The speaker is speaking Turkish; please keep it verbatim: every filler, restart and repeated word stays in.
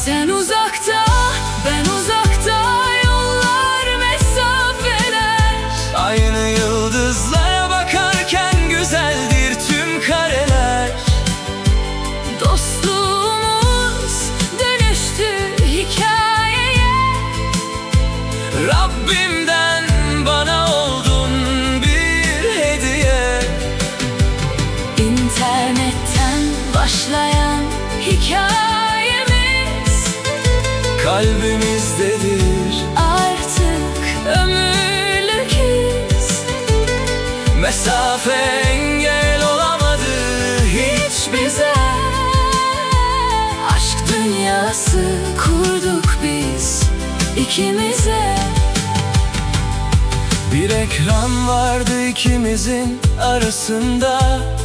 Sen uzakta, ben uzakta, yollar mesafeler. Aynı yıldızlara bakarken güzeldir tüm kareler. Dostluğumuz dönüştü hikayeye. Rabbimden bana oldun bir hediye. İnternetten başlayan hikayemiz Kalbimizdedir artık ömürlük iz. Mesafe engel olamadı hiç bize. Aşk dünyası kurduk biz ikimize. Bir ekran vardı ikimizin arasında.